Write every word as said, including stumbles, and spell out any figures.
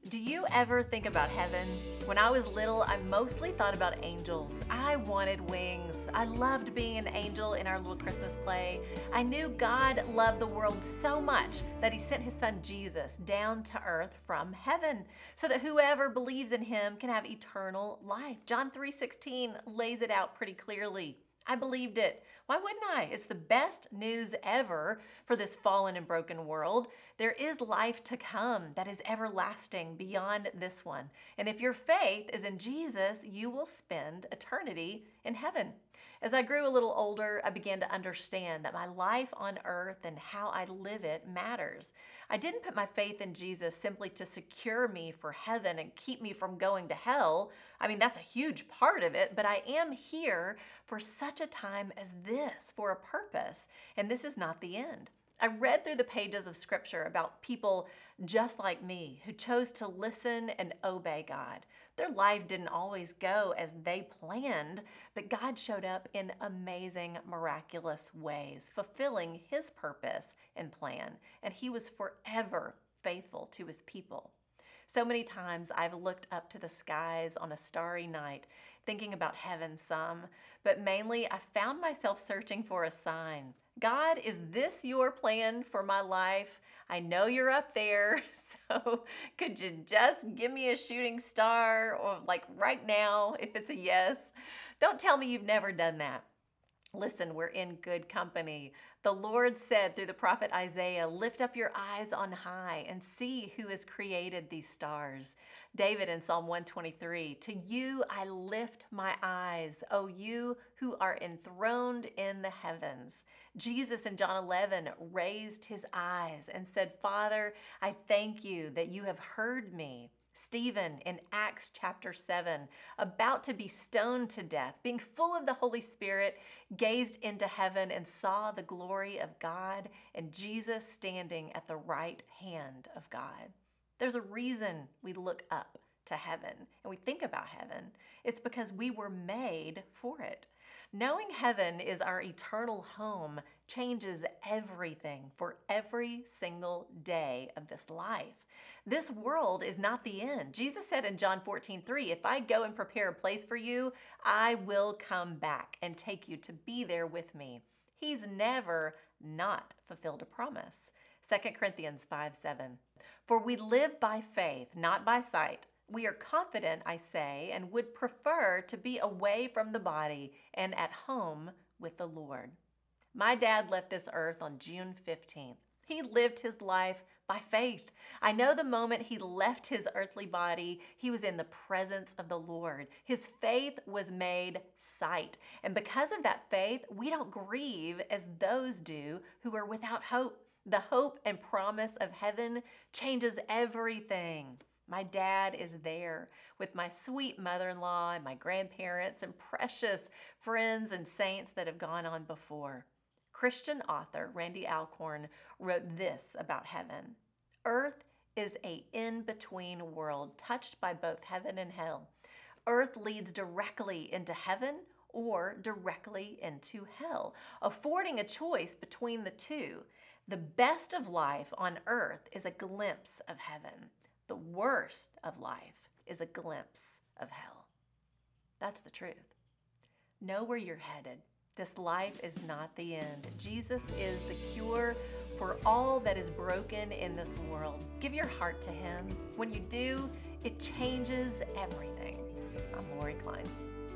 Do you ever think about heaven? When I was little, I mostly thought about angels. I wanted wings. I loved being an angel in our little Christmas play. I knew God loved the world so much that he sent his son Jesus down to earth from heaven so that whoever believes in him can have eternal life. John three sixteen lays it out pretty clearly. I believed it. Why wouldn't I? It's the best news ever for this fallen and broken world. There is life to come that is everlasting beyond this one. And if your faith is in Jesus, you will spend eternity in heaven. As I grew a little older, I began to understand that my life on earth and how I live it matters. I didn't put my faith in Jesus simply to secure me for heaven and keep me from going to hell. I mean, that's a huge part of it, but I am here for such a time as this, for a purpose, and this is not the end. I read through the pages of scripture about people just like me who chose to listen and obey God. Their life didn't always go as they planned, but God showed up in amazing, miraculous ways, fulfilling his purpose and plan, and he was forever faithful to his people. So many times I've looked up to the skies on a starry night, thinking about heaven some, but mainly I found myself searching for a sign. God, is this your plan for my life? I know you're up there, so could you just give me a shooting star, or like right now, if it's a yes? Don't tell me you've never done that. Listen, we're in good company. The Lord said through the prophet Isaiah, lift up your eyes on high and see who has created these stars. David in Psalm one twenty-three, to you I lift my eyes, O you who are enthroned in the heavens. Jesus in John eleven raised his eyes and said, Father, I thank you that you have heard me. Stephen in Acts chapter seven, about to be stoned to death, being full of the Holy Spirit, gazed into heaven and saw the glory of God and Jesus standing at the right hand of God. There's a reason we look up to heaven and we think about heaven. It's because we were made for it. Knowing heaven is our eternal home changes everything for every single day of this life. This world is not the end. Jesus said in John fourteen three, if I go and prepare a place for you, I will come back and take you to be there with me. He's never not fulfilled a promise. Second Corinthians five seven, for we live by faith, not by sight. We are confident, I say, and would prefer to be away from the body and at home with the Lord. My dad left this earth on June fifteenth. He lived his life by faith. I know the moment he left his earthly body, he was in the presence of the Lord. His faith was made sight. And because of that faith, we don't grieve as those do who are without hope. The hope and promise of heaven changes everything. My dad is there with my sweet mother-in-law and my grandparents and precious friends and saints that have gone on before. Christian author Randy Alcorn wrote this about heaven. Earth is a in-between world touched by both heaven and hell. Earth leads directly into heaven or directly into hell, affording a choice between the two. The best of life on earth is a glimpse of heaven. The worst of life is a glimpse of hell. That's the truth. Know where you're headed. This life is not the end. Jesus is the cure for all that is broken in this world. Give your heart to him. When you do, it changes everything. I'm Lori Klein.